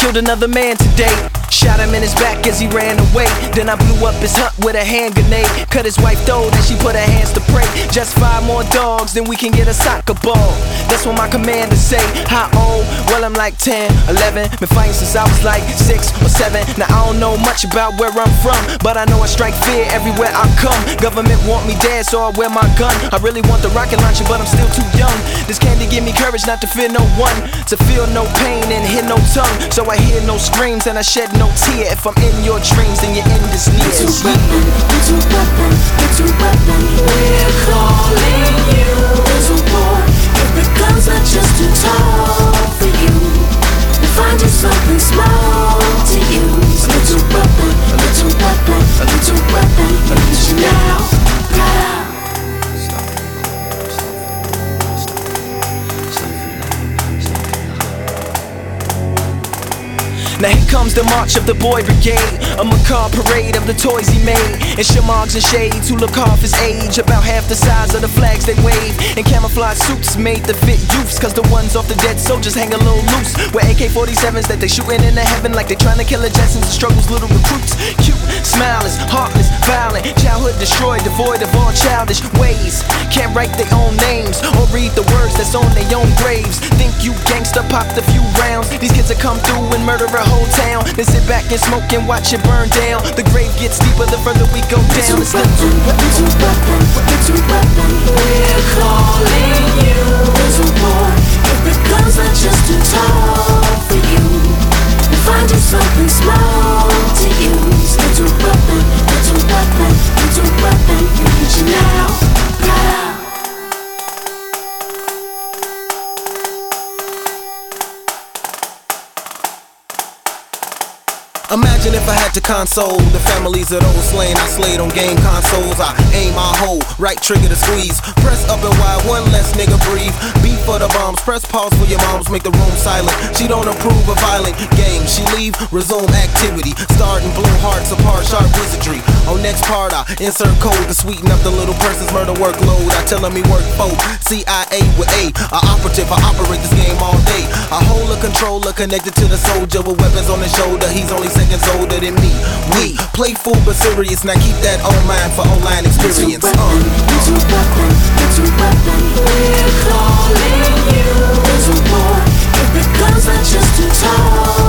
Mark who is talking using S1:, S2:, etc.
S1: killed another man today. Shot him in his back as he ran away. Then I blew up his hut with a hand grenade. Cut his wife throat and she put her hands to pray. Just 5 more dogs, then we can get a soccer ball. That's what my commander say. How old? Well, I'm like 10, 11. Been fighting since I was like 6 or 7. Now I don't know much about where I'm from, but I know I strike fear everywhere I come. Government want me dead, so I wear my gun. I really want the rocket launcher, but I'm still too young. This candy give me courage not to fear no one, to feel no pain and hear no tongue. So I hear no screams and I shed no tear. If I'm in your dreams, then your end is near.
S2: Little weapon, little weapon, little weapon, we're calling you. Little boy, if the guns are just too tall for you, we'll find you something small to use. Little weapon, little weapon, little weapon, I need you now, now.
S1: Now here comes the march of the boy brigade, a macabre parade of the toys he made, and shamogs and shades who look half his age, about half the size of the flags they wave, and camouflage suits made to fit youths, cause the ones off the dead soldiers hang a little loose, with AK-47s that they shooting into heaven like they trying to kill the Jetsons and struggles little recruits. Cute, smiling, heartless, violent, childhood destroyed, devoid of all childish ways. Can't write their own names or read the words that's on their own graves. Think you gangsta popped a few rounds. These kids will come through and murder a whole town, then sit back and smoke and watch it burn down. The grave gets deeper the further we go down.
S2: Little weapon, little weapon, little weapon, we're calling you. Little boy, if the guns are just too tall for you, we'll find you something small to use. Little weapon, little weapon, little weapon, we need you now, now.
S3: Imagine if I had to console the families of those slain I slayed on game consoles. I aim, I hold, right trigger to squeeze, press up and wide, one less nigga breathe. Beat for the bombs, press pause for your moms, make the room silent. She don't approve of violent games. She leave, resume activity, start and blow hearts apart, sharp wizardry. On next part I insert code to sweeten up the little person's murder workload. I tell him he work both CIA with A operative, I operate this game all day. I hold a controller connected to the soldier with weapons on his shoulder. He's only seconds older than me. We playful but serious. Now keep that on mind for online experience.
S2: Little weapon, little weapon, we're calling you. Little boy, if the guns are just too tall